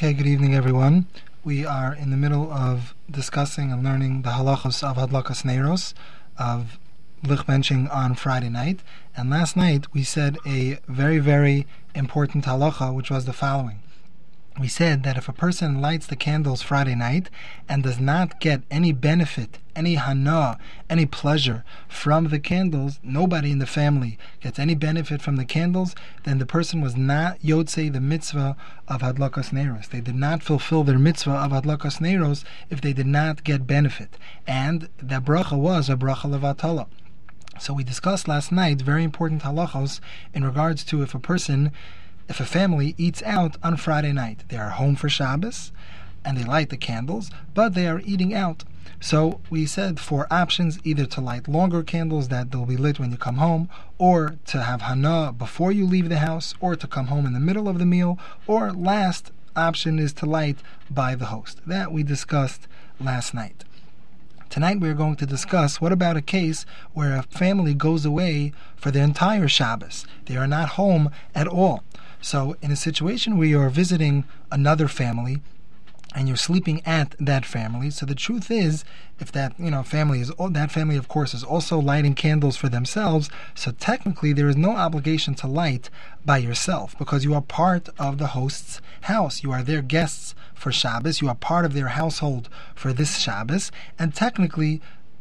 Okay, good evening, everyone. We are in the middle of discussing and learning the halachos of Hadlakas Neiros, of lich benching on Friday night. And last night we said a very, very important halacha, which was the following. We said that if a person lights the candles Friday night and does not get any benefit, any hana, any pleasure from the candles, nobody in the family gets any benefit from the candles, then the person was not yotzei the mitzvah of Hadlakas Neiros. They did not fulfill their mitzvah of Hadlakas Neiros if they did not get benefit. And that bracha was a bracha levatala. So we discussed last night very important halachos in regards to if a family eats out on Friday night. They are home for Shabbos and they light the candles, but they are eating out. So we said 4 options: either to light longer candles that they'll be lit when you come home, or to have hana before you leave the house, or to come home in the middle of the meal, or last option is to light by the host. That we discussed last night. Tonight we are going to discuss what about a case where a family goes away for the entire Shabbos. They are not home at all. So in a situation where you are visiting another family and you're sleeping at that family, so the truth is, if that family of course is also lighting candles for themselves, so technically there is no obligation to light by yourself because you are part of the host's house. You are their guests for Shabbos. You are part of their household for this Shabbos, and technically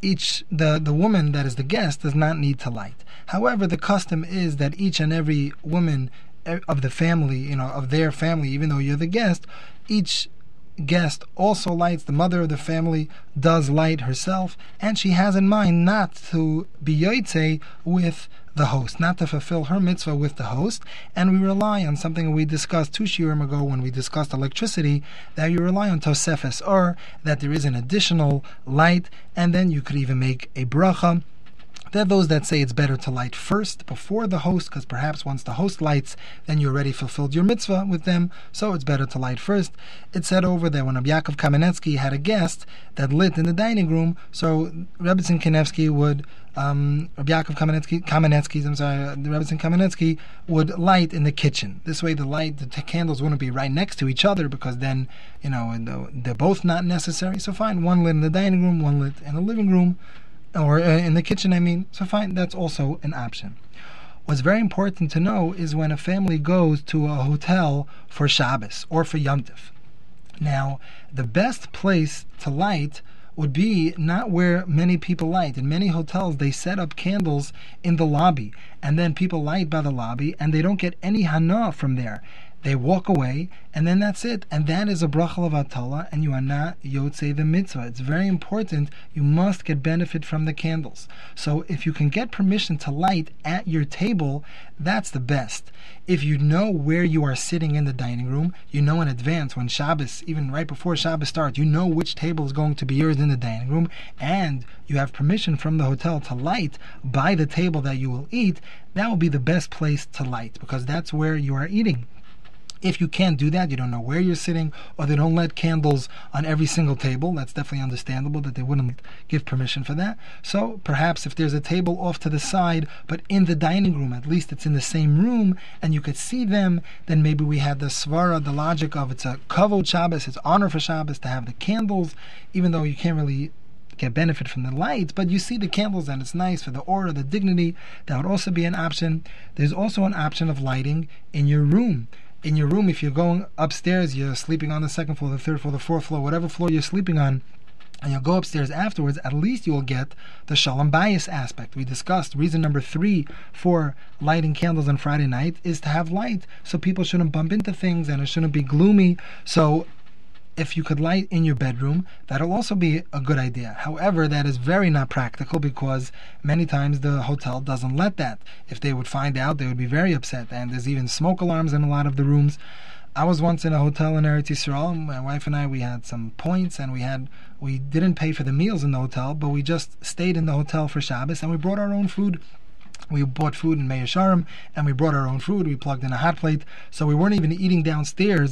the woman that is the guest does not need to light. However, the custom is that each and every woman of the family, of their family, even though you're the guest, each guest also lights. The mother of the family does light herself, and she has in mind not to be yotzei with the host, not to fulfill her mitzvah with the host. And we rely on something we discussed 2 shiurim ago when we discussed electricity, that you rely on tosefes, or that there is an additional light, and then you could even make a bracha. There are those that say it's better to light first before the host, because perhaps once the host lights, then you already fulfilled your mitzvah with them, so it's better to light first. It said over there when Rabbi Yaakov Kamenetsky had a guest that lit in the dining room, so Rebbetzin Kanevsky would, Rebbetzin Kamenetsky would light in the kitchen. This way the candles wouldn't be right next to each other, because then, they're both not necessary. So fine, one lit in the dining room, one lit in the living room, or in the kitchen, so fine, that's also an option. What's very important to know is when a family goes to a hotel for Shabbos or for Yom Tov. Now, the best place to light would be not where many people light. In many hotels, they set up candles in the lobby, and then people light by the lobby, and they don't get any hana from there. They walk away, and then that's it. And that is a bracha levatala, and you are not yotzei the mitzvah. It's very important. You must get benefit from the candles. So if you can get permission to light at your table, that's the best. If you know where you are sitting in the dining room, you know in advance when Shabbos, even right before Shabbos starts, you know which table is going to be yours in the dining room, and you have permission from the hotel to light by the table that you will eat, that will be the best place to light, because that's where you are eating. If you can't do that, you don't know where you're sitting, or they don't let candles on every single table, that's definitely understandable that they wouldn't give permission for that. So perhaps if there's a table off to the side, but in the dining room, at least it's in the same room, and you could see them, then maybe we had the svara, the logic of it's a kavod Shabbos, it's honor for Shabbos to have the candles, even though you can't really get benefit from the lights, but you see the candles and it's nice for the aura, the dignity. That would also be an option. There's also an option of lighting in your room. In your room, if you're going upstairs, you're sleeping on the 2nd floor, the 3rd floor, the 4th floor, whatever floor you're sleeping on, and you'll go upstairs afterwards, at least you will get the shalom bayis aspect. We discussed reason number 3 for lighting candles on Friday night is to have light, so people shouldn't bump into things and it shouldn't be gloomy. So if you could light in your bedroom, that'll also be a good idea. However, that is very not practical, because many times the hotel doesn't let that. If they would find out, they would be very upset, and there's even smoke alarms in a lot of the rooms. I was once in a hotel in Eretz Yisrael. My wife and I, we had some points, and we didn't pay for the meals in the hotel, but we just stayed in the hotel for Shabbos, and we brought our own food. We bought food in Meir Sharm, and we brought our own food. We plugged in a hot plate, so we weren't even eating downstairs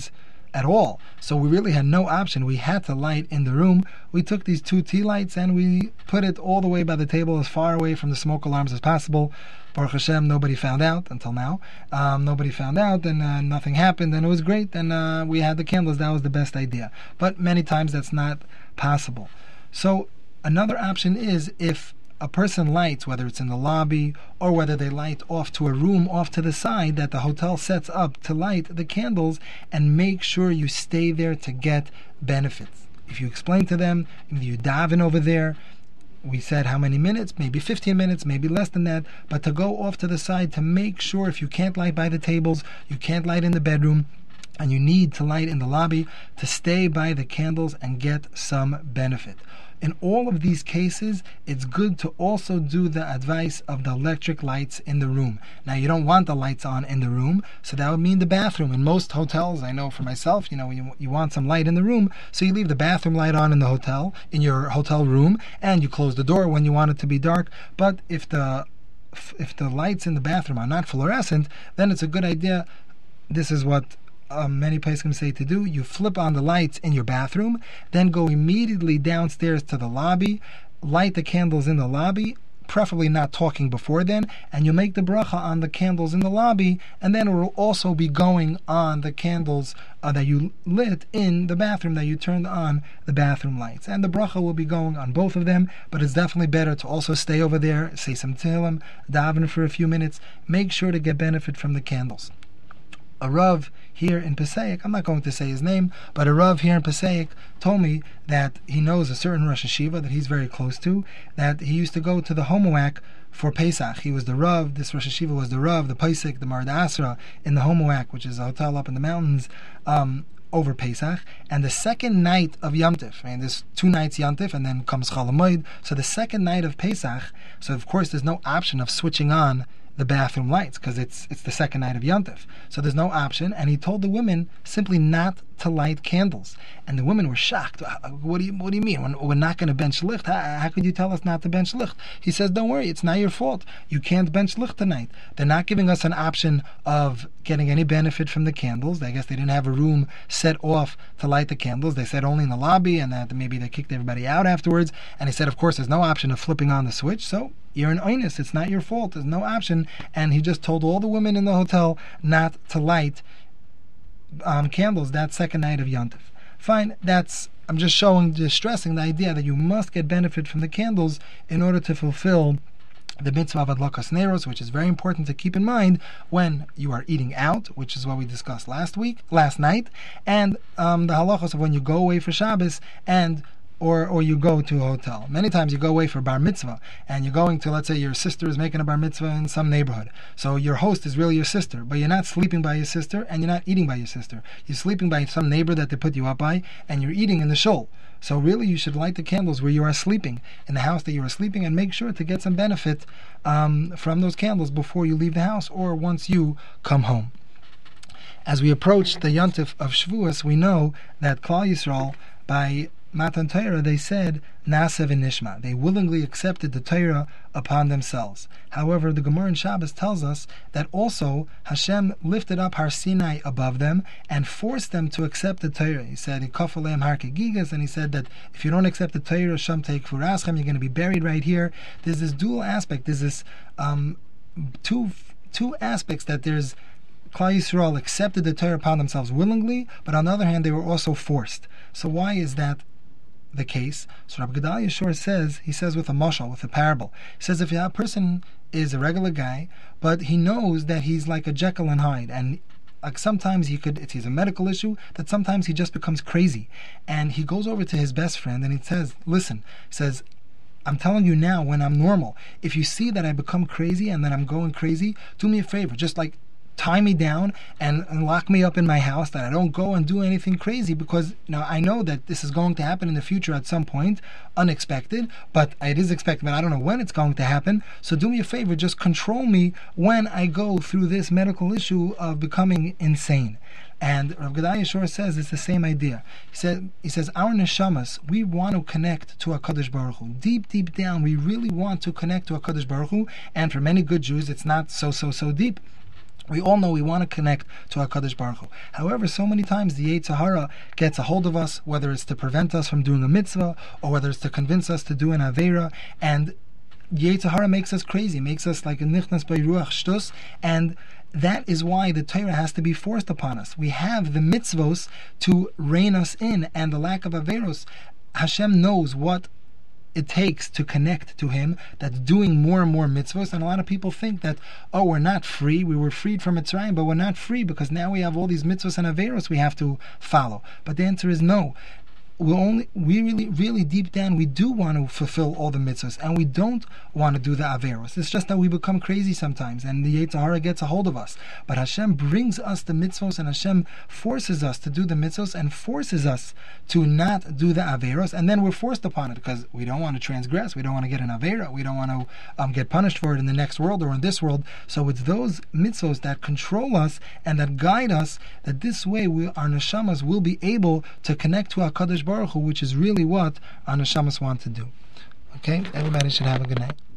at all. So we really had no option. We had to light in the room. We took these 2 tea lights and we put it all the way by the table, as far away from the smoke alarms as possible. Baruch Hashem, nobody found out until now. Nobody found out, and nothing happened, and it was great. And we had the candles. That was the best idea. But many times that's not possible. So another option is, if a person lights, whether it's in the lobby or whether they light off to a room off to the side that the hotel sets up to light the candles, and make sure you stay there to get benefits. If you explain to them, if you daven over there, we said how many minutes, maybe 15 minutes, maybe less than that, but to go off to the side to make sure, if you can't light by the tables, you can't light in the bedroom, and you need to light in the lobby, to stay by the candles and get some benefit. In all of these cases, it's good to also do the advice of the electric lights in the room. Now, you don't want the lights on in the room, so that would mean the bathroom. In most hotels, I know for myself, you want some light in the room, so you leave the bathroom light on in the hotel, in your hotel room, and you close the door when you want it to be dark. But if the lights in the bathroom are not fluorescent, then it's a good idea. This is what many poskim say to do. You flip on the lights in your bathroom, then go immediately downstairs to the lobby, light the candles in the lobby, preferably not talking before then, and you make the bracha on the candles in the lobby, and then it will also be going on the candles that you lit in the bathroom, that you turned on the bathroom lights. And the bracha will be going on both of them, but it's definitely better to also stay over there, say some tehillim, daven for a few minutes, make sure to get benefit from the candles. A Rav here in Passaic, I'm not going to say his name, but a Rav here in Passaic told me that he knows a certain Rosh Hashiva that he's very close to, that he used to go to the Homoak for Pesach. He was the Rav, this Rosh Hashiva was the Rav, the Pesach, the Marda Asra in the Homoak, which is a hotel up in the mountains, over Pesach. And the second night of Yom Tif, there's 2 nights Yom Tif and then comes Chol Hamoed, so the second night of Pesach, so of course there's no option of switching on the bathroom lights, because it's the second night of Yom Tif. So there's no option, and he told the women simply not to light candles. And the women were shocked. What do you mean? We're not going to bench licht? How could you tell us not to bench licht? He says, don't worry, it's not your fault. You can't bench licht tonight. They're not giving us an option of getting any benefit from the candles. I guess they didn't have a room set off to light the candles. They said only in the lobby, and that maybe they kicked everybody out afterwards. And he said, of course, there's no option of flipping on the switch, so you're an oinus. It's not your fault. There's no option. And he just told all the women in the hotel not to light candles that second night of Yom Tif. Fine, I'm just stressing the idea that you must get benefit from the candles in order to fulfill the mitzvah of Adlakas Neiros, which is very important to keep in mind when you are eating out, which is what we discussed last night, and the halachos of when you go away for Shabbos and or you go to a hotel. Many times you go away for bar mitzvah, and you're going to, let's say your sister is making a bar mitzvah in some neighborhood. So your host is really your sister, but you're not sleeping by your sister, and you're not eating by your sister. You're sleeping by some neighbor that they put you up by, and you're eating in the shul. So really you should light the candles where you are sleeping, in the house that you are sleeping, and make sure to get some benefit from those candles before you leave the house or once you come home. As we approach the Yom Tif of Shavuos, we know that Klal Yisrael, by Matan Torah, they said Naaseh v'Nishma. They willingly accepted the Torah upon themselves. However, the Gemara in Shabbos tells us that also Hashem lifted up Har Sinai above them and forced them to accept the Torah. He said, "Ikafaleim har kegigas," and he said that if you don't accept the Torah, Shem teik furaschem, you're going to be buried right here. There's this dual aspect. There's this two aspects, that there's Klal Yisrael accepted the Torah upon themselves willingly, but on the other hand, they were also forced. So why is that the case? So Rabbi Gedalia Shor says, he says with a mashal, with a parable, he says if a person is a regular guy, but he knows that he's like a Jekyll and Hyde, and like sometimes if he's a medical issue, that sometimes he just becomes crazy, and he goes over to his best friend and he says, listen, he says, I'm telling you now, when I'm normal, if you see that I become crazy and that I'm going crazy, do me a favor, just like tie me down and lock me up in my house, that I don't go and do anything crazy, because I know that this is going to happen in the future at some point, unexpected, but it is expected, but I don't know when it's going to happen. So do me a favor, just control me when I go through this medical issue of becoming insane. And Rav Gedalia Shor says it's the same idea. He says our neshamas, we want to connect to HaKadosh Baruch Hu. Deep down, we really want to connect to HaKadosh Baruch Hu, and for many good Jews, it's not so deep. We all know we want to connect to HaKadosh Baruch Hu. However, so many times the Yetzer Hara gets a hold of us, whether it's to prevent us from doing a mitzvah, or whether it's to convince us to do an Aveira, and Yetzer Hara makes us crazy, makes us like a nichnas bei ruach shtus, and that is why the Torah has to be forced upon us. We have the mitzvos to rein us in, and the lack of Averos. Hashem knows what it takes to connect to Him, that's doing more and more mitzvahs, and a lot of people think that, oh, we're not free, we were freed from Mitzrayim, but we're not free because now we have all these mitzvahs and averos we have to follow. But the answer is no. We really deep down, we do want to fulfill all the mitzvahs, and we don't want to do the averos. It's just that we become crazy sometimes, and the Yetzer Hara gets a hold of us. But Hashem brings us the mitzvahs, and Hashem forces us to do the mitzvahs, and forces us to not do the averos, and then we're forced upon it, because we don't want to transgress, we don't want to get an avera, we don't want to get punished for it in the next world or in this world. So it's those mitzvahs that control us, and that guide us, that this way our neshamas will be able to connect to HaKadosh Baruch Hu, which is really what our neshamas want to do. Okay, everybody should have a good night.